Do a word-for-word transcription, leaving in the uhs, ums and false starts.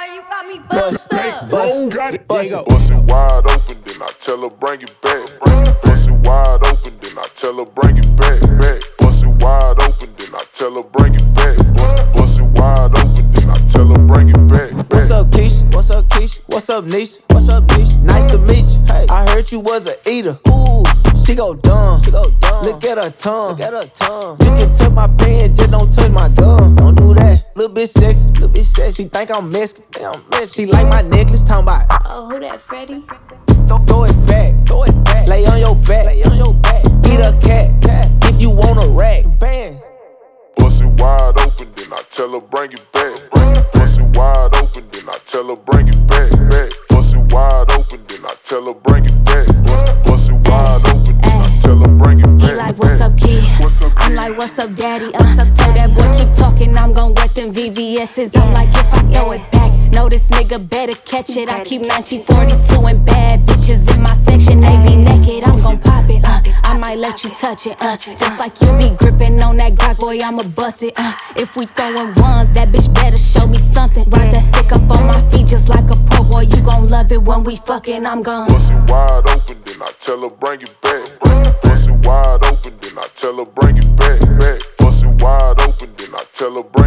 boy, you got me busted up. Bust, got it, bust it. Bust it wide open, then I tell her bring it back. Bust it wide open, then I tell her bring it back. Back. Bust it wide open, then I tell her bring it back. Bust, bust it wide open, then I tell her bring it back. back. What's up, Keisha? What's up, Keisha? What's up, Nisha? What's up, Nisha? Nice to meet you. Hey, I heard you was a eater. Ooh, she go dumb. She go dumb. Look at her tongue. Look at her tongue. You can touch my pen, just don't touch my gum. Don't do that. Little bit sexy, little bit sexy. She think I'm Mexican. Think I'm Mexican. She like my necklace, talking about. Oh, who that, Freddie? Throw it back, throw it back. Lay on your back, lay on your back. Eat a cat, cat. If you want a rack, bang. Bust it wide open, then I tell her bring it back. Bust it wide open, then I tell her bring it back. back. Bust it wide open, then I tell her bring it back. Bust, bust it wide open, then I tell her bring it back. He like, what's up, kid? I'm like, what's up, daddy? Uh, tell that boy keep talking, I'm gon' wet them V V S's. I'm like, if I throw it back, know this nigga better catch it. I keep nineteen forty-two and bad bitches in my section. They be naked, I'm gon' pop it. Uh, I might let you touch it. Uh, just like you be gripping on that Glock, boy, I'ma bust it. Uh, if we throwin' ones, that bitch better show me something. Ride that stick up on my feet just like a pro boy. You gon' love it when we fucking. I'm gon' bust it wide open, then I tell her bring it back. Bust it wide open, then I tell her bring it back. back. Bust it wide open, then I tell her bring it back.